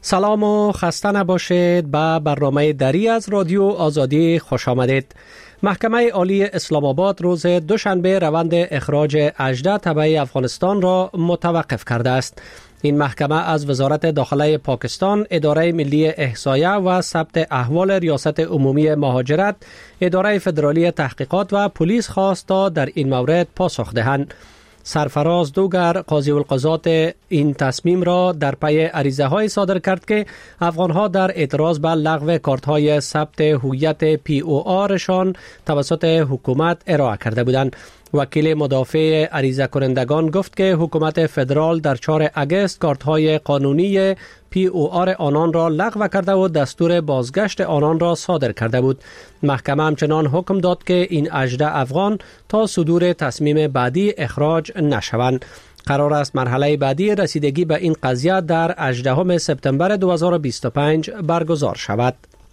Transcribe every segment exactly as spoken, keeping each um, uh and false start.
سلام و خسته نباشید. به برنامه دری از رادیو آزادی خوش آمدید. محکمه عالی اسلام آباد روز دوشنبه روند اخراج اژده تبع افغانستان را متوقف کرده است. این محکمه از وزارت داخله پاکستان، اداره ملی احصایه و ثبت احوال ریاست عمومی مهاجرت، اداره فدرالی تحقیقات و پلیس خواست تا در این مورد پاسخ دهند. سرفراز دوگر قاضی القضات این تصمیم را در پی عریضه های صادر کرد که افغان ها در اعتراض به لغو کارت های ثبت هویت پی او آرشان توسط حکومت ارائه کرده بودند. وکیل مدافع عریضه کنندگان گفت که حکومت فدرال در چهارم آگوست کارت های قانونی پی او آر آنان را لغو کرده و دستور بازگشت آنان را صادر کرده بود. محکمه همچنان حکم داد که این اژده افغان تا صدور تصمیم بعدی اخراج نشوند. قرار است مرحله بعدی رسیدگی به این قضیه در هجدهم سپتامبر دو هزار و بیست و پنج برگزار شود.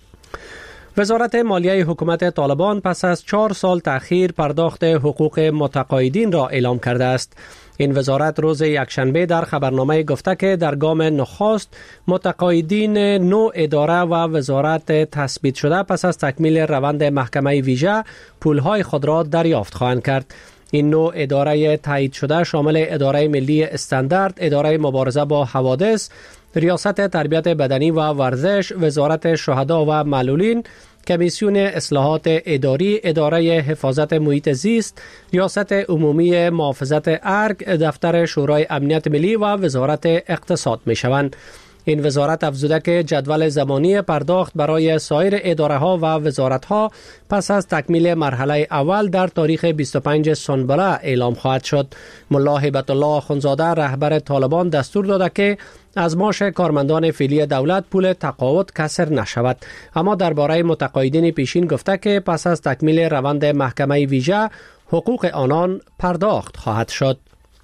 وزارت مالیه حکومت طالبان پس از چهار سال تأخیر پرداخت حقوق متقاعدین را اعلام کرده است. این وزارت روز یکشنبه در خبرنامه گفته که در گام نخست متقاعدین نو اداره و وزارت تثبیت شده پس از تکمیل روند محکمه ویژه پولهای خود را دریافت خواهند کرد. این نوع اداره تایید شده شامل اداره ملی استاندارد، اداره مبارزه با حوادث، ریاست تربیت بدنی و ورزش، وزارت شهدا و معلولین، کمیسیون اصلاحات اداری، اداره حفاظت محیط زیست، ریاست عمومی محافظت ارگ، دفتر شورای امنیت ملی و وزارت اقتصاد می شوند. این وزارت افزوده که جدول زمانی پرداخت برای سایر اداره ها و وزارت ها پس از تکمیل مرحله اول در تاریخ بیست و پنج سنبله اعلام خواهد شد. ملا هیبت الله اخوندزاده رهبر طالبان دستور داده که از معاش کارمندان فعلی دولت پول تقاعد کسر نشود، اما درباره متقاعدین پیشین گفته که پس از تکمیل روند محکمه ویژه حقوق آنان پرداخت خواهد شد.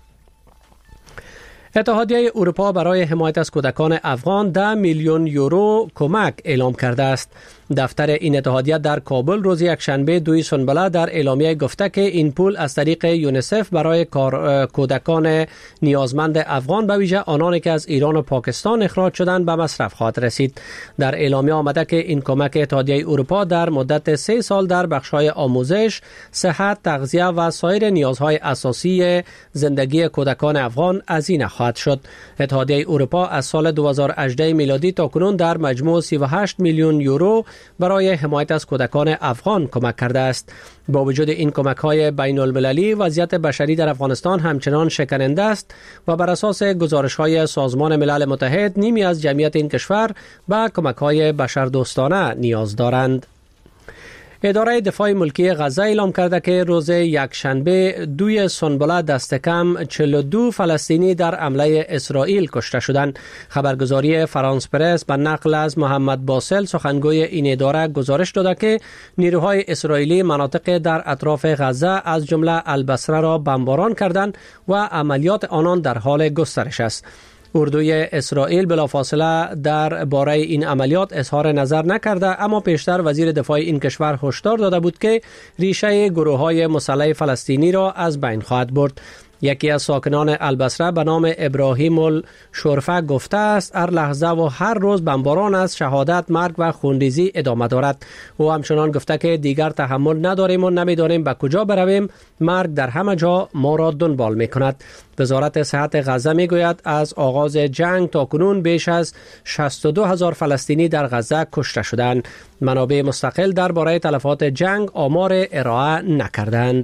اتحادیه اروپا برای حمایت از کودکان افغان ده میلیون یورو کمک اعلام کرده است. دفتر این اتحادیه در کابل روز یکشنبه دوی سنبله در اعلامیه گفته که این پول از طریق یونیسف برای کودکان نیازمند افغان به ویژه آنانی که از ایران و پاکستان اخراج شدند به مصرف خواهد رسید. در اعلامیه آمده که این کمک اتحادیه اروپا در مدت سه سال در بخش‌های آموزش، صحت، تغذیه و سایر نیازهای اساسی زندگی کودکان افغان هزینه خواهد شد. اتحادیه اروپا از سال دو هزار و هجده میلادی تا کنون در مجموع سی و هشت میلیون یورو برای حمایت از کودکان افغان کمک کرده است. با وجود این کمک‌های بین المللی، وضعیت بشری در افغانستان همچنان شکننده است و بر اساس گزارش‌های سازمان ملل متحد نیمی از جمعیت این کشور به کمک‌های بشردوستانه نیاز دارند. اداره دفاع ملکی غزه اعلام کرده که روز یکشنبه دوی سنبله دست کم چهل و دو فلسطینی در حمله اسرائیل کشته شدند. خبرگزاری فرانس پرس به نقل از محمد باسل سخنگوی این اداره گزارش داده که نیروهای اسرائیلی مناطق در اطراف غزه از جمله البصره را بمباران کردند و عملیات آنان در حال گسترش است. اردوی اسرائیل بلافاصله در باره این عملیات اظهار نظر نکرده، اما پیشتر وزیر دفاع این کشور هشدار داده بود که ریشه گروه‌های مسلح فلسطینی را از بین خواهد برد. یکی از ساکنان البصره به نام ابراهیم الشرفه گفته است هر لحظه و هر روز بمباران از شهادت، مرگ و خونریزی ادامه دارد. او همچنان گفته که دیگر تحمل نداریم و نمیدانیم به کجا برویم، مرگ در همه جا ما را دنبال می کند. وزارت صحت غزه می گوید از آغاز جنگ تا کنون بیش از شصت و دو هزار فلسطینی در غزه کشته شدند. منابع مستقل درباره تلفات جنگ آمار ارائه نکردند.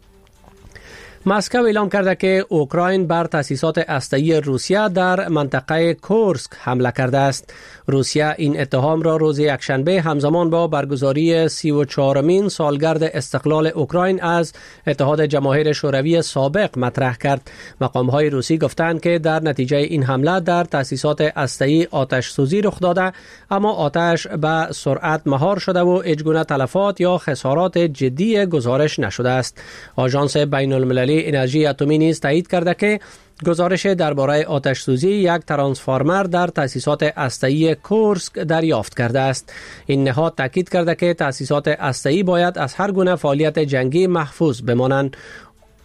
مسکو اعلام کرده که اوکراین بر تأسیسات هسته‌ای روسیه در منطقه کورسک حمله کرده است. روسیه این اتهام را روز یکشنبه همزمان با برگزاری سی و چهارمین سالگرد استقلال اوکراین از اتحاد جماهیر شوروی سابق مطرح کرد. مقام‌های روسی گفتند که در نتیجه این حمله در تأسیسات هسته‌ای آتش سوزی رخ داده، اما آتش به سرعت مهار شده و هیچگونه تلفات یا خسارات جدی گزارش نشده است. آژانس بین المللی انرژی اتمی نیز تایید کرده که گزارش درباره آتش سوزی یک ترانسفورمر در تأسیسات هسته‌ای کورسک دریافت کرده است. این نهاد تاکید کرده که تأسیسات هسته‌ای باید از هر گونه فعالیت جنگی محفوظ بمانند.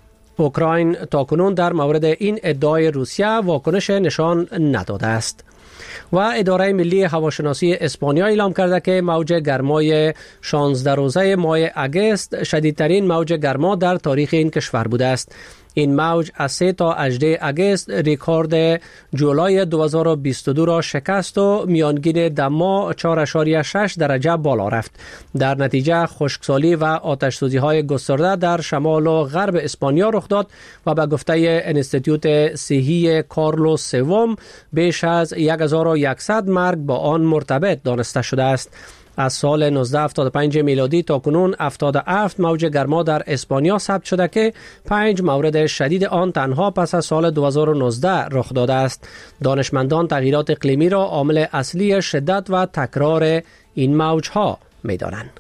اوکراین تاکنون در مورد این ادعای روسیه واکنش نشان نداده است. و اداره ملی هواشناسی اسپانیا اعلام کرده که موج گرمای شانزده روزه ماه اگست شدیدترین موج گرما در تاریخ این کشور بوده است. این موج از سه تا هجده اگست رکورد جولای دو هزار و بیست و دو را شکست و میانگین دما چهار ممیز شش درجه بالا رفت. در نتیجه خشکسالی و آتش‌سوزی های گسترده در شمال و غرب اسپانیا رخ داد و به گفته انستیتوت صحی کارلوس سوم بیش از هزار و صد مرگ با آن مرتبط دانسته شده است. از سال نوزده هفتاد و پنج میلادی تا کنون هفتاد و هفت موج گرما در اسپانیا ثبت شده که پنج مورد شدید آن تنها پس از سال دو هزار و نوزده رخ داده است. دانشمندان تغییرات اقلیمی را عامل اصلی شدت و تکرار این موجها می‌دانند.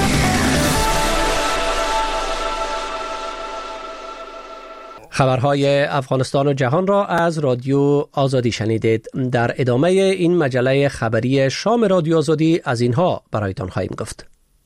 خبرهای افغانستان و جهان را از رادیو آزادی شنیدید. در ادامه این مجله خبری شام رادیو آزادی از اینها برایتان خواهیم گفت.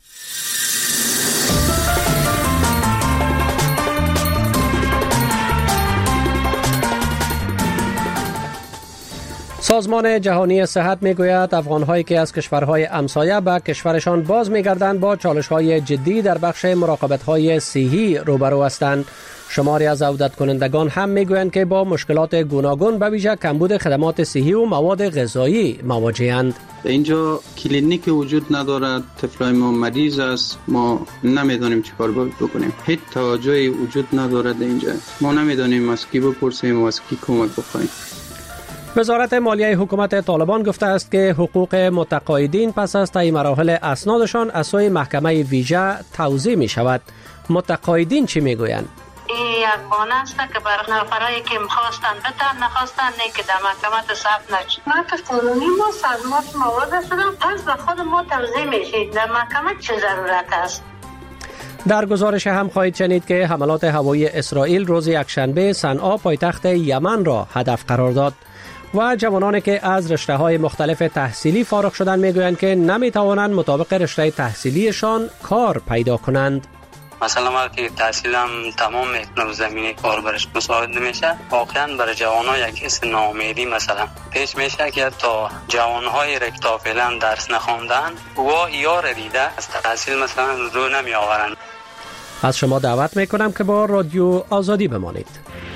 سازمان جهانی صحت میگوید افغان‌هایی که از کشورهای همسایه به کشورشان باز می‌گردند با چالش‌های جدی در بخش مراقبت‌های صحی روبرو هستند. شماری از عودت کنندگان هم میگویند که با مشکلات گوناگون به ویژه کمبود خدمات صحی و مواد غذایی مواجه‌اند. اینجا کلینیک وجود ندارد، طفلای ما مریض است، ما نمیدانیم چیکار بکنیم. هیچ توجهی وجود ندارد اینجا. ما نمیدانیم از کی بپرسیم و از کی کمک بخوایم. وزارت مالیه حکومت طالبان گفته است که حقوق متقاعدین پس از طی مراحل اسنادشان از سوی محکمه ویژه توزیع می شود. متقاعدین چی می گویند؟ این یک بانه است که برای نفرایی که میخواستن بتن نخواستن نه که در محکمه ثبت نشد. نه که قانونی ما صدمات مواد شدن پس به خود ما توزیع میشید. در محکمه چه ضرورت است؟ در گزارش هم خواهید شنید که حملات هوایی اسرائیل روز یکشنبه صنعا پایتخت یمن را هدف قرار داد و جوانانی که از رشته‌های مختلف تحصیلی فارغ شدن میگویند که نمیتوانند مطابق رشته تحصیلیشان کار پیدا کنند. مثلا وقتی تحصیلم تمام میکنم زمینه کار برش مساعد نمیشه، واقعا برای جوانها یک حس ناامیدی مثلا پیش میشه که تا جوانهای را که فعلا درس نخواندن و یار دیده از تحصیل مثلا رو نمی آورند. از شما دعوت میکنم که با رادیو آزادی بمانید.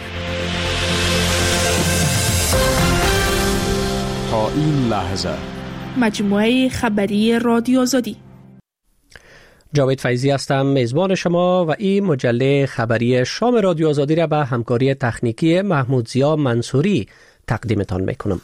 تا این لحظه مجموعه خبری رادیو آزادی. جاوید فیضی هستم میزبان شما و این مجله خبری شام رادیو آزادی را به همکاری تکنیکی محمود ضیا منصوری تقدیمتان میکنم.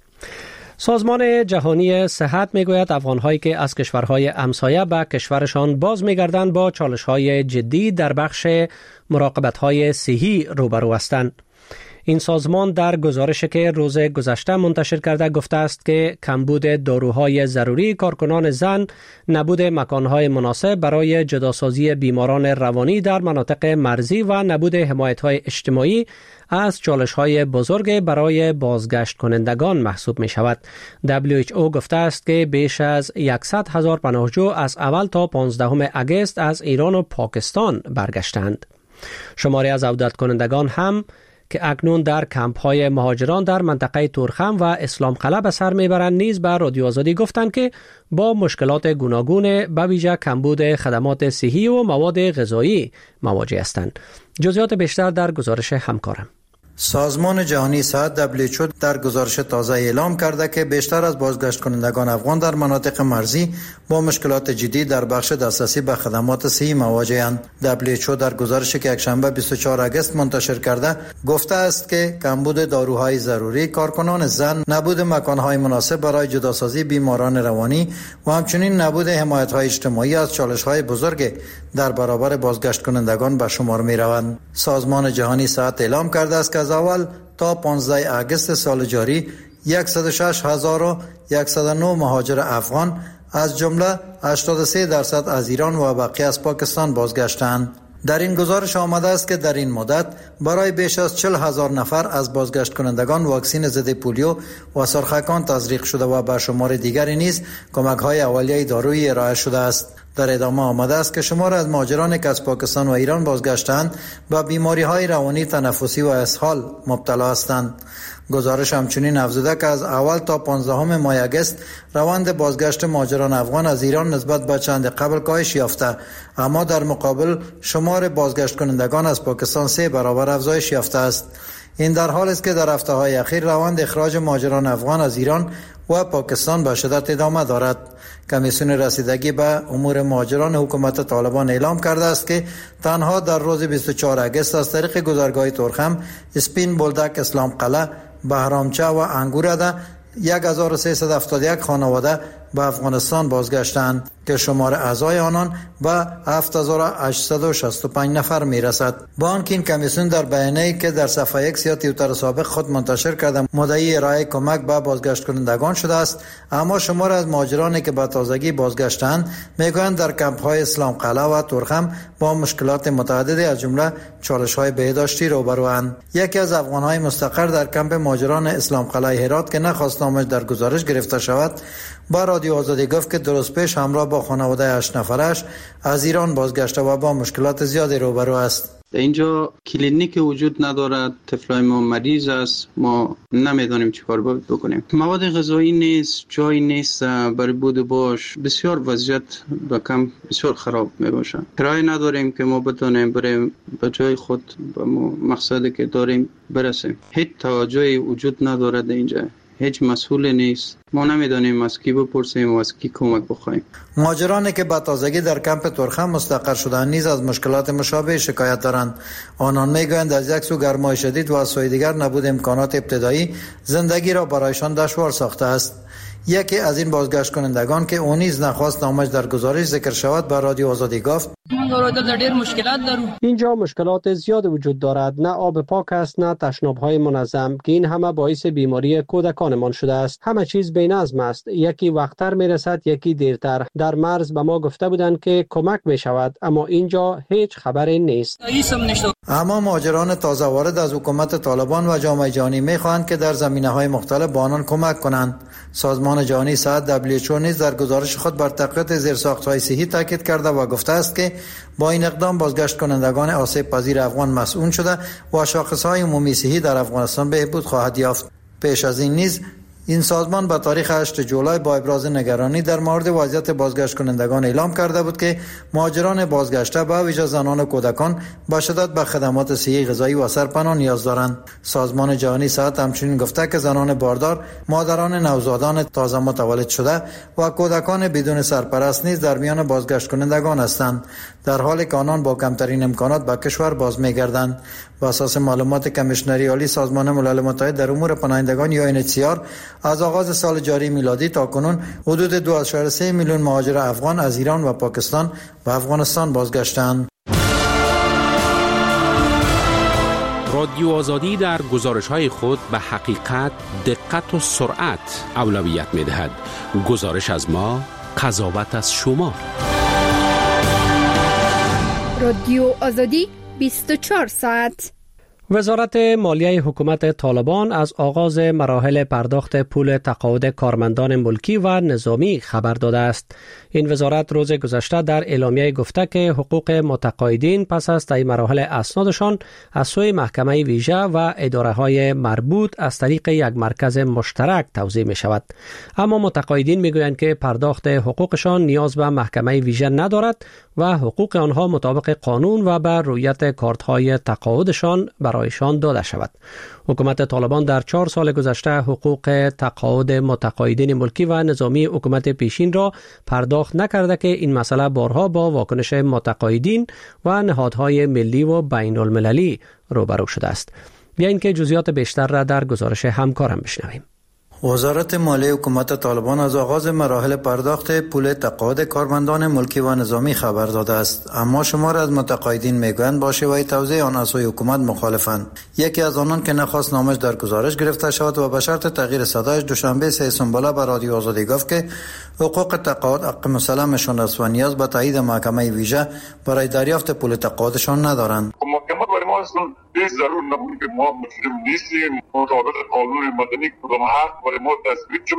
سازمان جهانی صحت میگوید افغان‌هایی که از کشورهای همسایه به کشورشان باز میگردند با چالش‌های جدی در بخش مراقبت‌های صحی روبرو هستند. این سازمان در گزارشی که روز گذشته منتشر کرده گفته است که کمبود داروهای ضروری کارکنان زن، نبود مکانهای مناسب برای جداسازی بیماران روانی در مناطق مرزی و نبود حمایت‌های اجتماعی از چالش‌های بزرگ برای بازگشت کنندگان محسوب می شود. دبلیو اچ او گفته است که بیش از صد هزار پناهجو از اول تا پانزدهم اگست از ایران و پاکستان برگشتند. شماری از عودت کنندگان هم که اکنون در کمپ های مهاجران در منطقه تورخم و اسلام قلعه به سر میبرند نیز به رادیو آزادی گفتند که با مشکلات گوناگون به ویژه کمبود خدمات صحی و مواد غذایی مواجه هستند. جزئیات بیشتر در گزارش همکارم. سازمان جهانی صحت دبلیو اچ او در گزارش تازه اعلام کرده که بیشتر از بازگشت کنندگان افغان در مناطق مرزی با مشکلات جدی در بخش دسترسی به خدمات صحی مواجه‌اند. دبلیو اچ او در گزارشی که یکشنبه بیست و چهارم اگست منتشر کرده گفته است که کمبود داروهای ضروری، کارکنان زن، نبود مکانهای مناسب برای جداسازی بیماران روانی و همچنین نبود حمایت‌های اجتماعی از چالش‌های بزرگ در برابر بازگشت کنندگان به شمار می‌روند. سازمان جهانی صحت اعلام کرده است که از اول تا پانزدهم اگست سال جاری صد و شش هزار و صد و نه مهاجر افغان از جمله هشتاد و سه درصد از ایران و بقیه از پاکستان بازگشتند. در این گزارش آمده است که در این مدت برای بیش از چهل هزار نفر از بازگشت کنندگان واکسن ضد پولیو و سرخکان تزریق شده و به شمار دیگری نیز کمک‌های اولیه دارویی ارائه شده است. در ادامه آمده است که شمار از مهاجرانی که از پاکستان و ایران بازگشتند با بیماری‌های روانی، تنفسی و اسهال مبتلا هستند. گزارش همچنین افزوده که از اول تا پانزدهم ماه اگست روند بازگشت مهاجران افغان از ایران نسبت به چند قبل کاهش یافته، اما در مقابل شمار بازگشت کنندگان از پاکستان سه برابر افزایش یافته است. این در حالی است که در هفته‌های اخیر روند اخراج مهاجران افغان از ایران و پاکستان به شدت ادامه دارد. کمیسیون رسیدگی به امور مهاجران حکومت طالبان اعلام کرده است که تنها در روز بیست و چهارم اگست از طریق گذرگاه ترخم، اسپین بولدک، اسلام قلعه، بهرامچه و انگورده هزار و سیصد و هفتاد و یک خانواده به افغانستان بازگشتند که شمار اعضای آنان به هفت هزار و هشتصد و شصت و پنج نفر میرسد. با آنکه این کمیسیون در بیانیه‌ای که در صفحه ایکس یا توییتر سابق خود منتشر کرده مدعی ارائه کمک به بازگشت کنندگان شده است، اما شمار از مهاجرانی که به تازگی بازگشتند میگویند در کمپ‌های اسلام قلعه و ترخم با مشکلات متعددی از جمله چالش‌های بهداشتی روبروند. یکی از افغان‌های مستقر در کمپ مهاجران اسلام قلعه هرات که نخواست نامش در گزارش گرفته شود با رادیو آزادی گفت که درست پیش همراه با خانواده هشت نفرش از ایران بازگشته و با مشکلات زیادی روبرو است. اینجا کلینیک وجود ندارد، طفلای ما مریض است، ما نمیدانیم چیکار بکنیم. مواد غذایی نیست، جای نیست برای بود و باش، بسیار وضعیت با کم بسیار خراب می باشه. کرایه نداریم که ما بتونیم بریم به جای خود به مقصدی که داریم برسیم. هیچ توجهی وجود ندارد اینجا، هیچ مسئول نیست. ما نمیدانیم از کی بپرسیم و از کی کمک بخوایم. مهاجرانی که به تازگی در کمپ ترخم مستقر شدند نیز از مشکلات مشابه شکایت دارند. آنان میگویند از یک سو گرمای شدید و از سوی دیگر نبود امکانات ابتدایی زندگی را برایشان دشوار ساخته است. یکی از این بازگشت کنندگان که اون نیز نخواست نامش در گزارش ذکر شود به رادیو آزادی گفت: اینجا مشکلات زیاد وجود دارد، نه آب پاک است نه تشناب‌های منظم که این همه باعث بیماری کودکانمان شده است. همه چیز بی‌نظم است، یکی وقتتر میرسد یکی دیرتر. در مرز به ما گفته بودند که کمک می شود، اما اینجا هیچ خبری نیست. اما مهاجران تازه وارد از حکومت طالبان و جامعه جهانی می‌خواهند که در زمینه‌های مختلف با آنان کمک کنند. سازمان جهانی صحت دبلیو اچ او نیز در گزارش خود بر تقویت زیرساخت‌های صحی تاکید کرده و گفته است که با این اقدام بازگشت کنندگان آسیب پذیر افغان مسئول شده و شاخص‌های عمومی صحی در افغانستان بهبود خواهد یافت. پیش از این نیز این سازمان به تاریخ هشتم جولای با ابراز نگرانی در مورد وضعیت بازگشت کنندگان اعلام کرده بود که مهاجران بازگشته به ویژه زنان و کودکان به شدت به خدمات صحی، غذایی و سرپناه نیاز دارند. سازمان جهانی صحت همچنین گفته که زنان باردار، مادران نوزادان تازه متولد شده و کودکان بدون سرپرست نیز در میان بازگشت کنندگان هستند، در حالی که آنان با کمترین امکانات به کشور باز می‌گردند. بر اساس معلومات کمیشنری عالی سازمان ملل متحد در امور پناهندگان یا یو ان اچ سی آر، از آغاز سال جاری میلادی تا کنون حدود دو ممیز سه میلیون مهاجر افغان از ایران و پاکستان به افغانستان بازگشتند. رادیو آزادی در گزارش‌های خود به حقیقت، دقت و سرعت اولویت می‌دهد. گزارش از ما، قضاوت از شما. رادیو آزادی بیست و چهار ساعت. وزارت مالیه حکومت طالبان از آغاز مراحل پرداخت پول تقاعد کارمندان ملکی و نظامی خبر داده است. این وزارت روز گذشته در اعلامیه گفته که حقوق متقاعدین پس از طی مراحل اسنادشان از سوی محکمه ویژه و اداره‌های مربوط از طریق یک مرکز مشترک توزیع می شود. اما متقاعدین می گویند که پرداخت حقوقشان نیاز به محکمه ویژه ندارد و حقوق آنها مطابق قانون و بر رویت کارت‌های تقاعدشان برایشان داده شود. حکومت طالبان در چهار سال گذشته حقوق تقاعد متقاعدین ملکی و نظامی حکومت پیشین را پرداخت نکرده که این مسئله بارها با واکنش متقاعدین و نهادهای ملی و بین المللی روبرو شده است. بیایید که جزئیات بیشتر را در گزارش همکارم بشنویم. وزارت مالیه حکومت طالبان از آغاز مراحل پرداخت پول تقاعد کارمندان ملکی و نظامی خبر داده است، اما شمار از متقاعدین میگویند با شیوه توزیع آن از سوی حکومت مخالفند. یکی از آنان که نخواست نامش در گزارش گرفته شود و به شرط تغییر صدایش دوشنبه سه سنبله به رادیو آزادی گفت که حقوق تقاعد حق مسلمشان است و نیاز به تایید محکمه ویژه برای دریافت پول تقاعدشان ندارند. هیچ ضرور نبود که ما مسلم نیستیم، مطابق قانون مدنی کدام حق برای ما تثبیت شده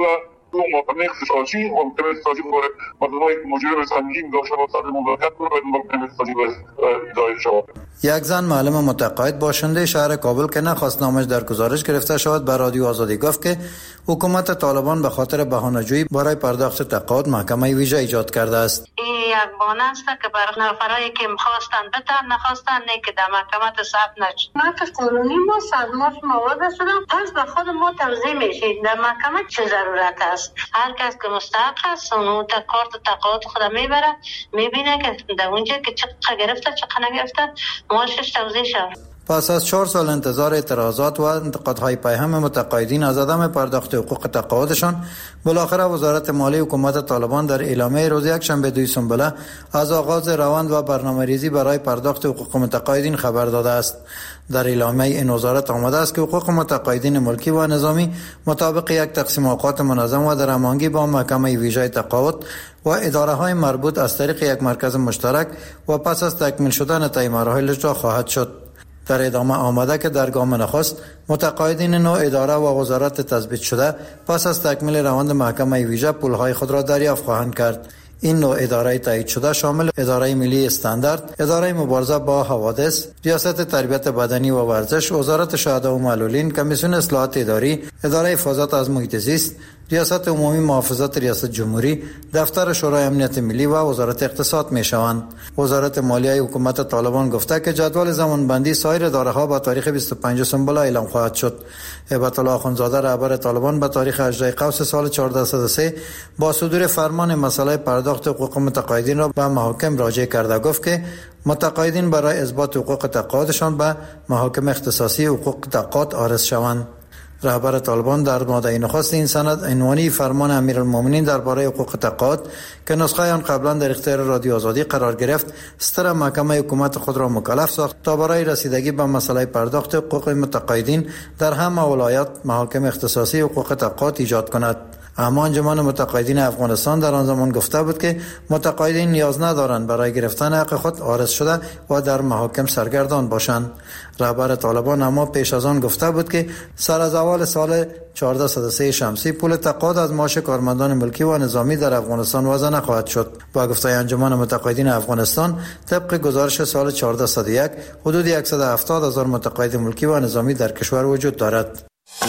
دو محکمه اختصاصی محکمه اختصاصی برای مردمای مجرم سنگین داشته باشه مملکت رو به محکمه اختصاصی دایر شود. یک زن معلم متقاعد باشنده شهر کابل که نخواست نامش در گزارش گرفته شود به رادیو آزادی گفت که حکومت طالبان به خاطر بهانه‌جویی برای پرداخت تقاعد محکمه ویژه ایجاد کرده است. این یک بهانه است که برای نفرایی که می‌خواستن بتن نخواستن نه که در محکمه ثبت نشد. نقض قانونی ما صدمات مواد شدم پس به خود ما توضیح میشید در محکمه چه ضرورت است. هر کس که مستحق است اون کارت تقاعد خود میبره میبینه که در اونجا که چقدر گرفته چقدر نگرفته ماشش توضیح شد. پس از چهار سال انتظار اعتراضات و انتقادهای پیهم متقاعدین از عدم پرداخت حقوق تقاعدشان، بالاخره وزارت مالی حکومت طالبان در اعلامیه روز یکشنبه دوی سنبله از آغاز روند و برنامه‌ریزی برای پرداخت حقوق متقاعدین خبر داده است. در اعلامیه این وزارت آمده است که حقوق متقاعدین ملکی و نظامی مطابق یک تقسیم اوقات منظم و در هماهنگی با محکمه ویژه تقاعد و اداره‌های مربوط از طریق یک مرکز مشترک و پس از تکمیل شدن طی مراحل اجرا خواهد شد. در ادامه آمده که در گام نخست متقاعدین نو اداره و وزارت تثبیت شده پس از تکمیل روند محکمه ویژه پولهای خود را دریافت خواهند کرد. این نوع اداره تایید شده شامل اداره ملی استاندارد، اداره مبارزه با حوادث، ریاست تربیت بدنی و ورزش، وزارت شهدا و معلولین، کمیسیون اصلاحات اداری، اداره حفاظت از محیط زیست، ریاست عمومی محافظت ریاست جمهوری، دفتر شورای امنیت ملی و وزارت اقتصاد می شوند. وزارت مالیه حکومت طالبان گفته که جدول زمانبندی سایر اداره‌ها به تاریخ بیست و پنجم سنبله اعلام خواهد شد. هیبت الله اخوندزاده رهبر طالبان به تاریخ هجده قوس سال چهارده صد و سه با صدور فرمان مسئله پرداخت حقوق متقاعدین را به محاکم راجع کرده گفت که متقاعدین برای اثبات حقوق تقاعدشان به محاکم اختصاصی حقوق تقاعد عارض شوند. رهبر طالبان در ماده نخست این سند عنوانی فرمان امیرالمومنین درباره حقوق تقاعد که نسخه آن قبلا در اختیار رادیو آزادی قرار گرفت، ستر محکمه حکومت خود را مکلف ساخت تا برای رسیدگی به مسئله پرداخت حقوق متقاعدین در همه ولایات محاکم اختصاصی حقوق تقاعد ایجاد کند. اما انجمن متقاعدین افغانستان در آن زمان گفته بود که متقاعدین نیاز ندارند برای گرفتن حق خود عارض شده و در محاکم سرگردان باشند. رهبر طالبان اما پیش از آن گفته بود که سر از اول سال چهارده صد و سه شمسی پول تقاعد از معاش کارمندان ملکی و نظامی در افغانستان وضع نخواهد شد. با گفته انجمن متقاعدین افغانستان، طبق گزارش سال چهارده صد و یک حدود صد و هفتاد هزار متقاعد ملکی و نظامی در کشور وجود دارد.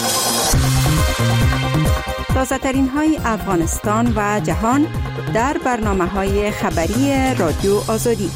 تازه‌ترین های افغانستان و جهان در برنامه‌های خبری رادیو آزادی.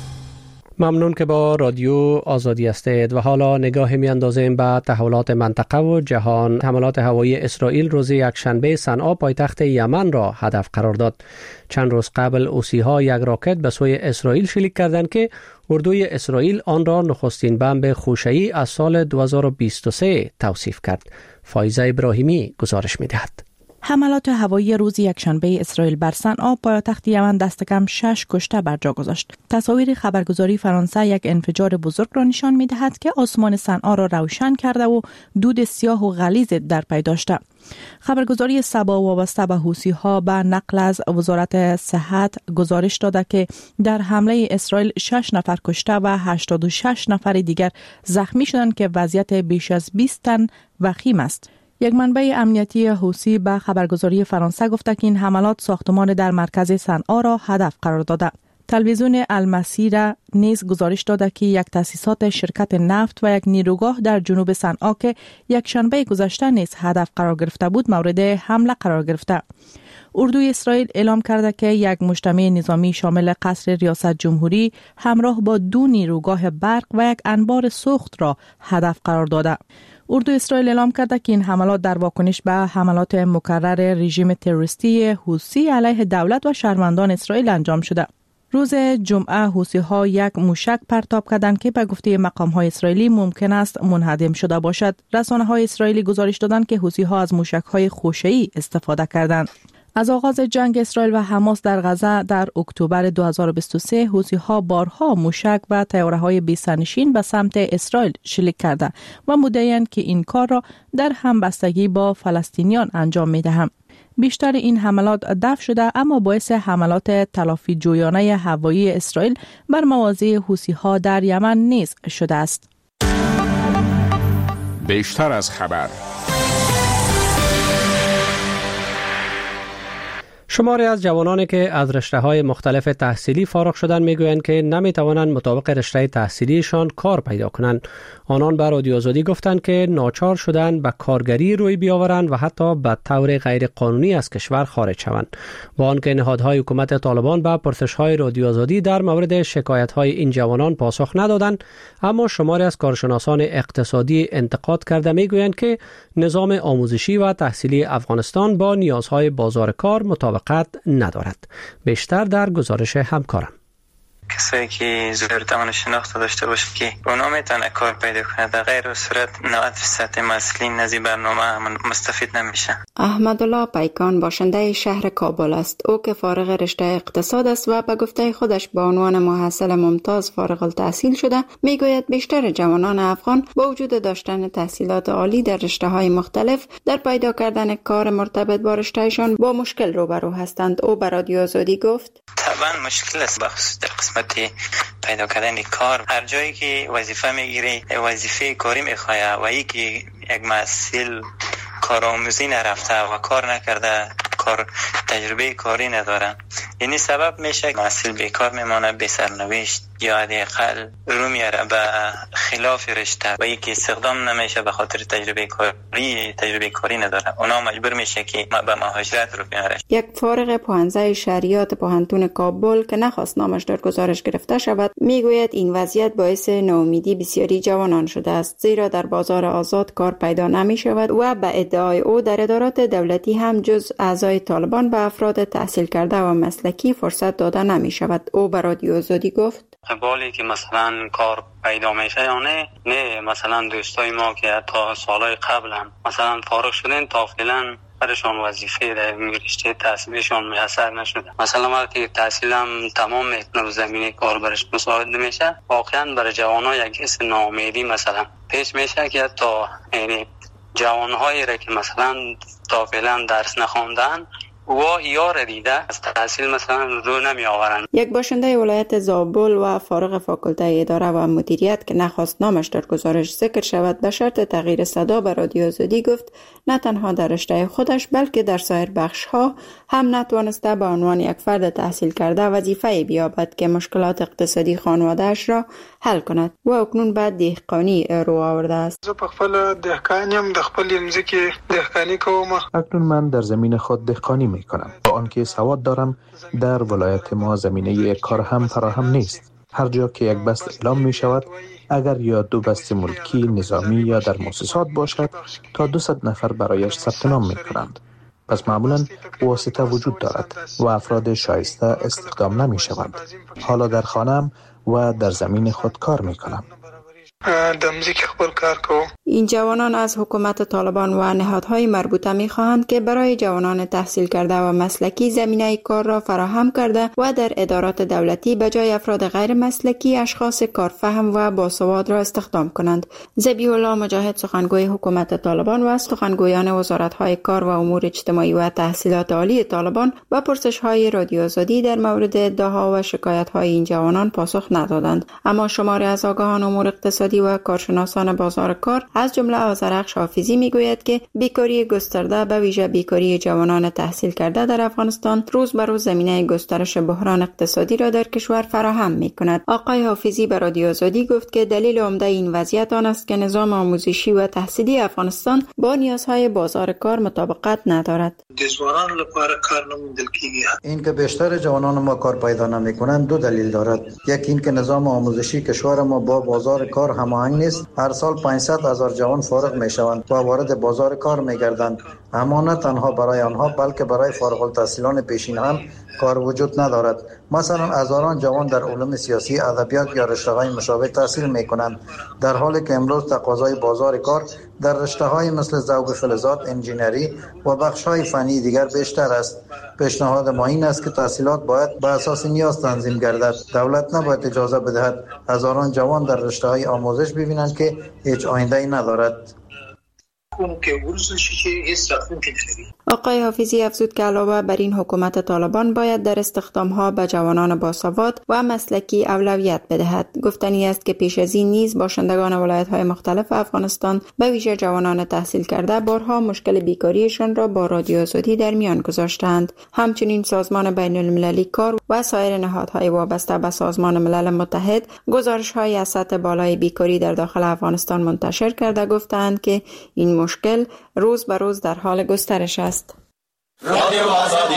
ممنون که با رادیو آزادی هستید و حالا نگاهی می‌اندازیم به تحولات منطقه و جهان. حملات هوایی اسرائیل روز یکشنبه صنعا پایتخت یمن را هدف قرار داد. چند روز قبل حوثی‌ها یک راکت به سوی اسرائیل شلیک کردند که اردوی اسرائیل آن را نخستین بمب خوشه‌ای از سال دو هزار و بیست و سه توصیف کرد. فایزه ابراهیمی گزارش می‌دهد. حملات هوایی روز یکشنبه اسرائیل بر صنعا پایتخت یمن دست کم شش کشته بر جا گذاشت. تصاویر خبرگزاری فرانسه یک انفجار بزرگ را نشان می‌دهد که آسمان صنعا را روشن کرده و دود سیاه و غلیظ در پی داشته. خبرگزاری سبا وابسته به حوثی‌ها به نقل از وزارت صحت گزارش داده که در حمله اسرائیل شش نفر کشته و هشتاد و شش نفر دیگر زخمی شدند که وضعیت بیش از بیست تن وخیم است. یک منبع امنیتی حوثی به خبرگزاری فرانسه گفته که این حملات ساختمان در مرکز صنعا را هدف قرار داده. تلویزیون المسیره نیز گزارش داده که یک تأسیسات شرکت نفت و یک نیروگاه در جنوب صنعا که یک شنبه گذشته نیز هدف قرار گرفته بود مورد حمله قرار گرفته. اردوی اسرائیل اعلام کرده که یک مجتمع نظامی شامل قصر ریاست جمهوری همراه با دو نیروگاه برق و یک انبار سوخت را هدف قرار داده. اردو اسرائیل اعلام کرده که این حملات در واکنش به حملات مکرر رژیم تروریستی حوثی علیه دولت و شهروندان اسرائیل انجام شده. روز جمعه حوثی‌ها یک موشک پرتاب کردند که به گفته مقام‌های اسرائیلی ممکن است منهدم شده باشد. رسانه‌های اسرائیلی گزارش دادند که حوثی‌ها از موشک‌های خوشه‌ای استفاده کردند. از آغاز جنگ اسرائیل و حماس در غزه در اکتبر دو هزار و بیست و سه حوثی‌ها بارها موشک و طیاره‌های بی‌سرنشین به سمت اسرائیل شلیک کرده و مدعی‌اند که این کار را در همبستگی با فلسطینیان انجام می‌دهند. بیشتر این حملات دفع شده اما باعث حملات تلافی جویانه هوایی اسرائیل بر مواضع حوثی‌ها در یمن نیز شده است. بیشتر از خبر شماری از جوانانی که از رشته‌های مختلف تحصیلی فارغ شدند میگویند که نمیتوانند مطابق رشته تحصیلیشان کار پیدا کنند. آنان به رادیو آزادی گفتند که ناچار شدند به کارگری روی بیاورند و حتی به طور غیر قانونی از کشور خارج شوند. با آنکه نهادهای حکومت طالبان به پرسش‌های رادیو آزادی در مورد شکایت‌های این جوانان پاسخ ندادند، اما شماری از کارشناسان اقتصادی انتقاد کرده میگویند که نظام آموزشی و تحصیلی افغانستان با نیازهای بازار کار مطابقت ندارد. بیشتر در گزارش همکارم. کسایی که ضرورت آن شناخت داشته باشه که اونا میتونه کار پیدا کنه، در غیر صورت نود درصد مسئولین از این برنامه مستفید نمیشن. احمدالله پیکان باشنده شهر کابل است. او که فارغ رشته اقتصاد است و به گفته خودش به عنوان محصل ممتاز فارغ التحصیل شده، میگوید بیشتر جوانان افغان با وجود داشتن تحصیلات عالی در رشته‌های مختلف در پیدا کردن کار مرتبط با رشتهشان با مشکل روبرو هستند. او به رادیو آزادی گفت: طبعا مشکل است بخصوص در قسمت پیدا کردن کار. هر جایی که وظیفه میگیری وظیفه کاری میخواه و یکی یک محصل کارآموزی نرفته و کار نکرده، کار تجربه کاری نداره، یعنی سبب میشه محصل بیکار میمانه، بی سرنوشت یا حداقل رو میاره به خلاف رشته و یکی استخدام نمیشه به خاطر تجربه کاری تجربه کاری نداره، اونا مجبور میشه که به مهاجرت رو بیاره. یک فارغ پانزده شهریات پوهنتون کابل که نخواست نامش در گزارش گرفته شود میگوید این وضعیت باعث ناامیدی بسیاری جوانان شده است، زیرا در بازار آزاد کار پیدا نمی شود و به ادعای او در ادارات دولتی هم جز اعضای طالبان به افراد تحصیل کرده و مسلکی فرصت داده نمی شود. او به رادیو آزادی گفت: قبالی که مثلا کار پیدا میشه یا نه نه مثلا دوستای ما که تا سالهای قبل هم مثلا فارغ شدن تا فعلا برشان وظیفه در رشته تحصیلشان میسر نشده. مثلا وقتی تحصیلم تمام میکنه زمینه کار برش مساعد نمیشه، واقعا برای جوانان یک حس ناامیدی مثلا پیش میشه که تا یعنی جوانهایی را که مثلا تا فعلا درس نخوندن و یار دیده از تحصیل مثلا رو نمی آورن. یک باشنده ولایت زابل و فارغ فاکولته اداره و مدیریت که نخواست نامش در گزارش ذکر شود به شرط تغییر صدا به رادیو آزادی گفت نه تنها در رشته خودش بلکه در سایر بخش ها هم نتوانسته به عنوان یک فرد تحصیل کرده وظیفه بیابد که مشکلات اقتصادی خانواده‌اش را حل کند و اکنون بعد دهقانی رو آورده است. زه په خپل دهقانیم، د خپل ځمکې دهقانی کوم. اکنون من در زمین خود دهقانی میکنم. با آنکه سواد دارم در ولایت ما زمینه کار هم فراهم نیست. هر جا که یک بست اعلام می شود اگر یا دو بست ملکی نظامی یا در مؤسسات باشد تا دویست نفر برایش ثبت نام می کنند. پس معمولا واسطه وجود دارد و افراد شایسته استخدام نمی شوند. حالا در خانم و در زمین خود کار می کنم. این جوانان از حکومت طالبان و نهادهای مربوطه می خواهند که برای جوانان تحصیل کرده و مسلکی زمینه کار را فراهم کرده و در ادارات دولتی به جای افراد غیر مسلکی اشخاص کارفهم و باسواد را استخدام کنند. ذبیح الله مجاهد سخنگوی حکومت طالبان و از سخنگویان وزارت‌های کار و امور اجتماعی و تحصیلات عالی طالبان و پرسش‌های رادیو آزادی در مورد ادعاها و شکایت‌های این جوانان پاسخ ندادند، اما شماری از آگاهان امور اقتصادی و کارشناسان بازار کار از جمله آذرخش حافظی میگوید که بیکاری گسترده به ویژه بیکاری جوانان تحصیل کرده در افغانستان روز به روز زمینه گسترش بحران اقتصادی را در کشور فراهم میکند. آقای حافظی به رادیو آزادی گفت که دلیل عمده این وضعیت آن است که نظام آموزشی و تحصیلی افغانستان با نیازهای بازار کار مطابقت ندارد. این که بیشتر جوانان ما کار پیدا نمیکنند دو دلیل دارد. یکی این که نظام آموزشی کشور ما با بازار کار هماهنگ نیست. هر سال پانصد هزار جوان فارغ میشوند و وارد بازار کار میگردند، اما نه تنها برای آنها بلکه برای فارغ التحصیلان پیشین هم کار وجود ندارد. مثلا هزاران جوان در علوم سیاسی، ادبیات یا رشته‌های مشابه تحصیل میکنند، در حالی که امروز تقاضای بازار کار در رشته‌های مثل ذوب فلزات، انجینری و بخش‌های فنی دیگر بیشتر است. پیشنهاد ما این است که تحصیلات باید بر اساس نیاز تنظیم گردد. دولت نباید اجازه بدهد هزاران جوان در رشته‌های آموزش ببینند که هیچ آینده‌ای ندارد. آقای حافظی افزود که علاوه بر این حکومت طالبان باید در استخدام‌ها به جوانان باسواد و مسلکی اولویت بدهد. گفتنی است که پیش از این نیز باشندگان ولایت‌های مختلف افغانستان به ویژه جوانان تحصیل کرده بارها مشکل بیکاریشان را با رادیو آزادی در میان گذاشتند. همچنین سازمان بین‌المللی کار و سایر نهادهای وابسته به سازمان ملل متحد گزارش‌های از سطح بالای بیکاری در داخل افغانستان منتشر کرده گفتند که این مشکل روز به روز در حال گسترش است. رادیو آزادی.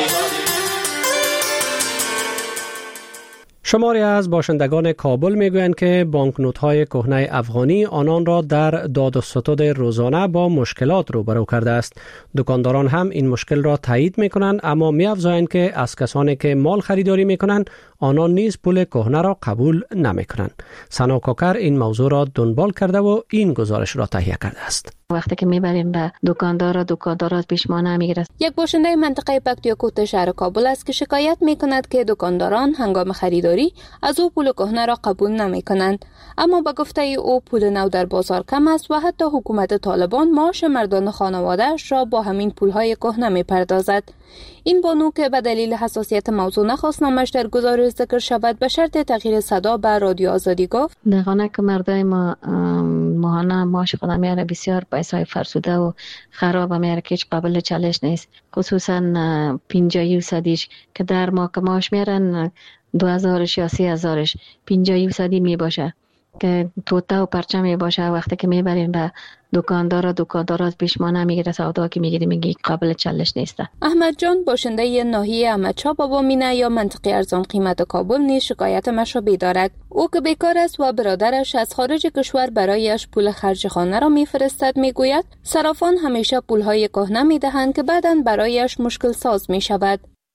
شماری از باشندگان کابل میگویند که بانکنوت‌های کهنه افغانی آنان را در داد و ستد روزانه با مشکلات روبرو کرده است. دکانداران هم این مشکل را تایید میکنند، اما می‌افزایند که از کسانی که مال خریداری میکنند آنان نیز پول کهنه را قبول نمیکنند. سنا کاکر این موضوع را دنبال کرده و این گزارش را تهیه کرده است. وقتی که میبریم به دکاندار، دکاندار از پیشمانه میگیره. یک باشنده منطقه پکتیاکوت شهر کابل است که شکایت میکند که دکانداران هنگام خریداری از او پول کهنه را قبول نمیکنند، اما به گفته او پول نو در بازار کم است و حتی حکومت طالبان معاش مردان خانواده‌اش را با همین پولهای کهنه میپردازد. این بانو که به دلیل حساسیت موضوع نخواست نامش در گزارش ذکر شود به شرط تغییر صدا به رادیو آزادی گفت دقیقاً که مردای ما ماهانه معاش خود میاره بسیار پیسای فرسوده و خراب میاره که هیچ قابل چالش نیست، خصوصا پنجاه یوسادیش که در ما که معاش میارن دو هزارش یا سی هزارش پنجاه یوسادی می باشه که توته و پرچه می باشه. وقتی که میبریم به دکاندار، دکاندار از پیشمانه میگیره سودا که میگیری میگی قابل چالش نیسته. احمد جان باشنده ناحیه احمدشاه بابا مینه یا منطقه ارزان قیمت کابل نیز شکایت مشابه دارد. او که بیکار است و برادرش از خارج کشور برایش پول خرج خانه را میفرستد میگوید صرافان همیشه پولهای کهنه میدهند که بعداً برایش مشکل ساز میشود.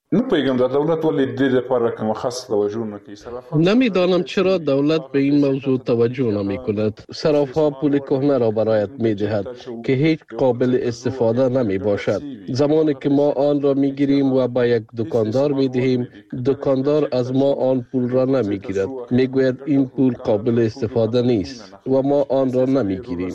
نمیدانم چرا دولت به این موضوع توجه نمی کند. صراف‌ها پول کهنه را برایت می دهد که هیچ قابل استفاده نمی باشد. زمانی که ما آن را می گیریم و با یک دکاندار می دهیم، دکاندار از ما آن پول را نمی گیرد. می گوید این پول قابل استفاده نیست و ما آن را نمی گیریم.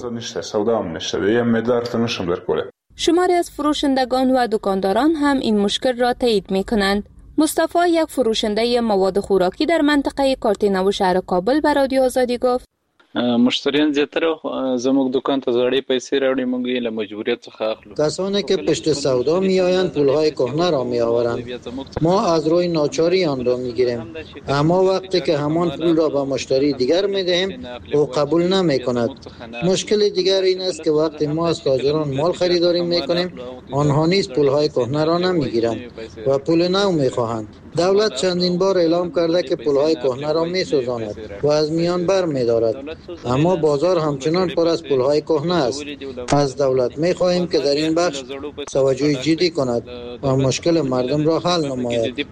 شماری از فروشندگان و دکانداران هم این مشکل را تایید می کنند. مصطفی یک فروشنده مواد خوراکی در منطقه کارتینه و شهر کابل به رادیو آزادی گفت مشتریان زیاتره زموږ دکان ته زړې پیسې راوړي، موږ یې له مجبوریت څخه اخلو. کسانی که پشت سودا میآیند پولهای کهنه را میآورند، ما از روی ناچاری آن را میگیریم، اما وقتی که همان پول را به مشتری دیگر میدهیم او قبول نمیکند. مشکل دیگر این است که وقتی ما از تاجران مال خریداری میکنیم آنها نیز پولهای کهنه را نمیگیرند و پول نو میخواهند. دولت چندین بار اعلام کرده که پولهای کهنه را میسوزاند و از میان بر میدارد، اما بازار همچنان پر از پولهای کهنه است. از دولت میخواهیم که در این بخش توجه جدی کند و مشکل مردم را حل نماید.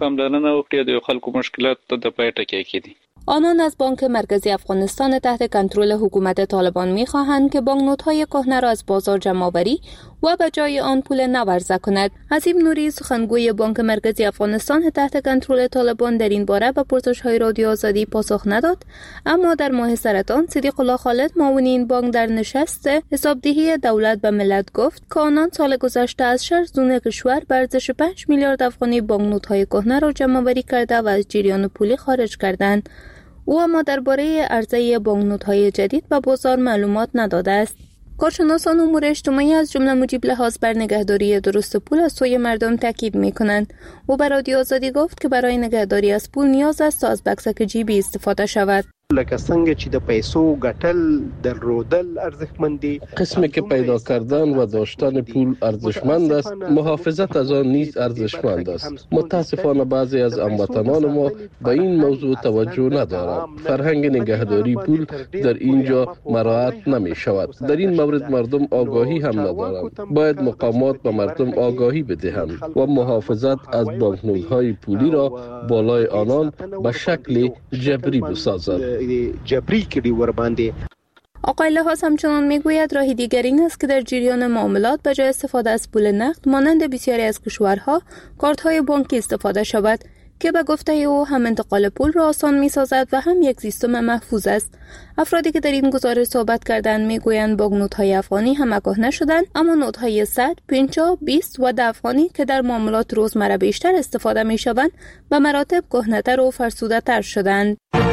آنان از بانک مرکزی افغانستان تحت کنترل حکومت طالبان می‌خواهند که بانکنوت‌های کهنه را از بازار جمع‌آوری و به جای آن پول نو عرضه کند. حسیب نوری سخنگوی بانک مرکزی افغانستان تحت کنترل طالبان در این باره به پرسش‌های رادیو آزادی پاسخ نداد، اما در ماه سرطان صدیق الله خالد معاون این بانک در نشست حسابدهی دولت به ملت گفت که آنان سال گذشته از شش زون کشور به ارزش پنج میلیارد افغانی بانکنوت‌های کهنه را جمع‌آوری کرده و از جریان پولی خارج کردند. او اما درباره عرضه بانکنوت‌های جدید به بازار معلومات نداده است. کارشناسان امور اجتماعی از جمله موجب لحاظ بر نگهداری درست پول از سوی مردم تاکید می‌کنند. او به رادیو آزادی گفت که برای نگهداری از پول نیاز است تا از بکسک جیبی استفاده شود. لکه څنګه چې د پیسو ګټل درلودل ارزښتمند دي، قسمی که پیدا کردن و داشتن پول ارزشمند است، محافظت از آن نیز ارزشمند است. متاسفانه بعضی از هموطنان ما به این موضوع توجه ندارند. فرهنگ نگهداری پول در اینجا مراعات نمی شود. در این مورد مردم آگاهی هم ندارند. باید مقامات به مردم آگاهی بدهند و محافظت از بانکنوت‌های پولی را بالای آنان به شکل جبری بسازند. جبری کردی ور باندې. آقای لحاظ همچنان میگوید راه دیگر این است که در جریان معاملات به جای استفاده از پول نقد مانند بسیاری از کشورها کارت های بانکی استفاده شود. که به گفته او هم انتقال پول را آسان می سازد و هم یک سیستم محفوظ است. افرادی که در این گزارش صحبت کردند می گویند بانکنوت‌های افغانی هم آگاه نشدند، اما نوت‌های صد، پنجاه، بیست و ده افغانی که در معاملات روزمره بیشتر استفاده می شوند به مراتب کهنه‌تر و فرسوده‌تر شدند.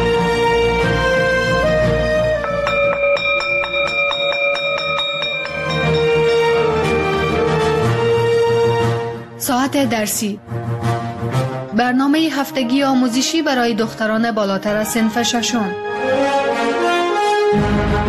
ساعت درسی، برنامه هفتگی آموزشی برای دختران بالاتر از صنف ششم.